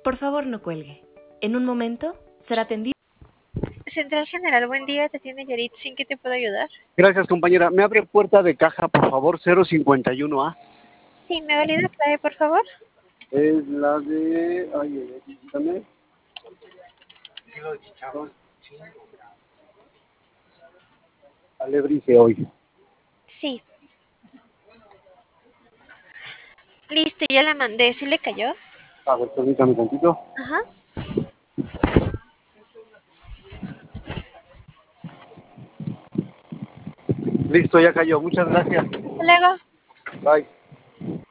Por favor, no cuelgue. En un momento será atendido. Central General, buen día, te atiende Yarit, ¿sin qué te puedo ayudar? Gracias, compañera. ¿Me abre puerta de caja, por favor, 051A? Sí, ¿me valida la clave, por favor? Es la de... Ay, dígame. Kilo de chicharrón. Alebrice hoy. Sí. Listo, ya la mandé, ¿sí le cayó? A ver, permítame tantito. Ajá. Listo, ya cayó. Muchas gracias. Hasta luego. Bye.